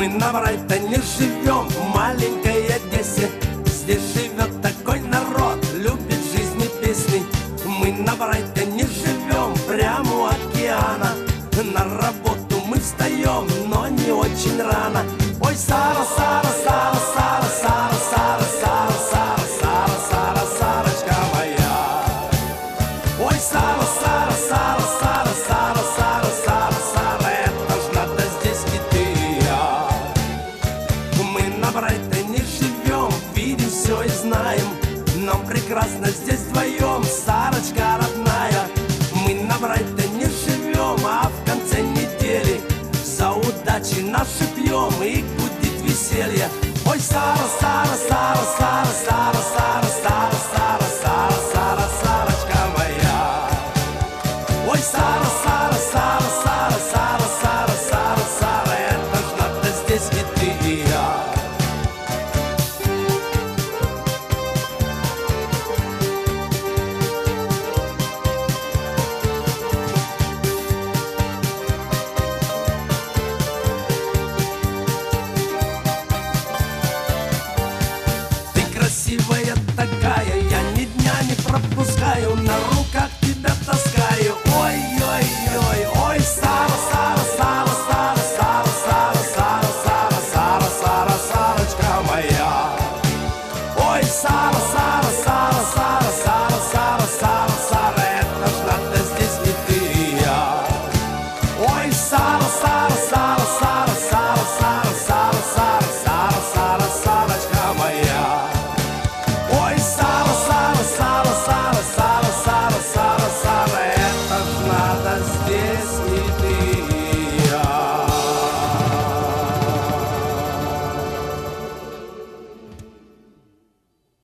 Мы на Брайтоне живем, в маленькой Одессе. Здесь живет такой народ, любит жизнь и песни. Мы на Брайтоне живем, прямо у океана. На работу мы встаем, но не очень рано. Ой, Сара, Сара, Сара, Сара, Сара, Сара, Сара, Сара, Сара, Сара, Сарочка моя. Ой, Сара, Сара, Сара, Сара, Сара, Сара, Сара, Сара, это ж надо здесь и ты и я. Мы на Брайтоне живем, видим все и знаем. Нам прекрасно здесь вдвоем, Сарочка родная. Мы на Брайтоне живем, а в конце недели за удачи наши пьем, и будет веселье. Ой, Сара, Сара, Сара, Сара, Сара, Сара, Сара, Сара, Сара, Сара, Сарочка моя. Ой, Сара, Сара, Сара, Сара, Сара, Сара, Сара, Сара, это ж надо здесь и ты и я. Красивая такая, я ни дня не пропускаю, на руках тебя таскаю. Ой, ой, ой, ой, Сара, Сара, Сара, Сара, Сара, Сара, Сара, Сара, Сара, Сара, Сарочка моя. Ой, Сара, Сара, Сара, Сара, Сара, Сара, Сара, Сара, это ж надо здесь и ты и я. Ой, Сара, Сара, Сара, Сара, Сара, Сара, Сара, Сара, Сара, Сара, Сарочка моя. Ой, Сара, Сара, Сара, Сара, Сара, Сара, Сара, Сара, это ж надо здесь и